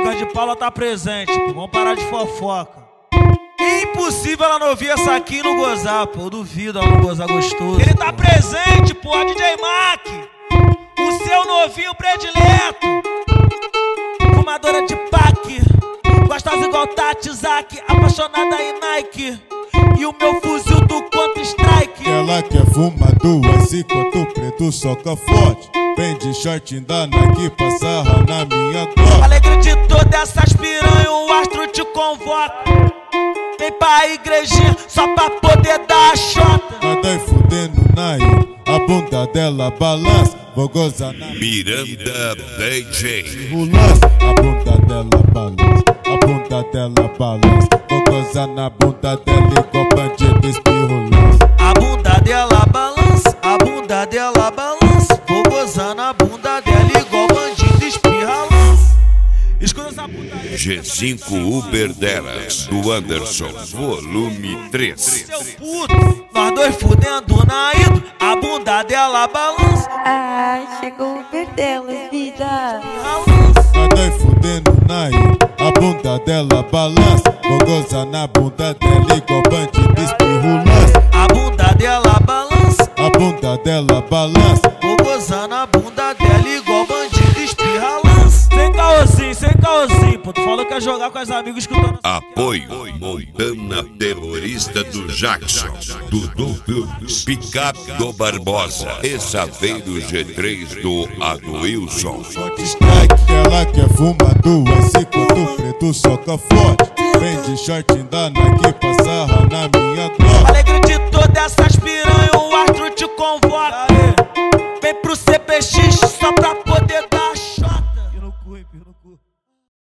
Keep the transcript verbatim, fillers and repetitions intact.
Lucas de Paula tá presente, pô. Vamos parar de fofoca. É impossível ela não ouvir essa aqui e não gozar, pô. Eu duvido ela não gozar gostoso. Ele tá presente, pô, D J Mac. O seu novinho predileto. Fumadora de pack. Gostosa igual Tati Zaki. Apaixonada em Nike. E o meu fuzil do Counter Strike. Ela quer fumar duas enquanto o preto soca forte. Vem de short da Nike pra sarrar na minha Glock. Alegre de todas essas piranhas, o astro te convoca. Vem pra igrejinha só pra poder dar a chota. Nada fudendo na ilha, a bunda dela balança. Vou gozar na Miranda D J. Rulança, a bunda dela balança. A bunda dela balança. Vou gozar na bunda dela igual bandido espirrolança. A bunda dela balança, a bunda dela balança. Vou gozar na bunda dela igual bandido espirra lança. Escuta essa puta aí. G cinco Uber delas, do Anderson, volume três. Seu puto, nós dois fudendo na hidro. A bunda dela balança. Ai, chegou o Uber delas, vida. Nada fudendo na ilha, a bunda dela balança. Vou gozar na bunda dela igual bandido espirrolança. A bunda dela balança, A bunda dela balança. vou gozar na bunda dela igual bandido espirra lança. Sem caôzinho, sem caôzinho, pô. Tu falou que ia jogar com as amigas escutando. Apoio Montana Terrorista do Jackson, Dudu Filmes, Picape do Barbosa e Saveiro G três do Aduilson. Strike, ela quer fumar duas enquanto o preto soca forte. Vem de short da Nike pra sarrar na minha Glock. Alegre de todas essas piranhas, o astro te convoca. Vem pro C P X só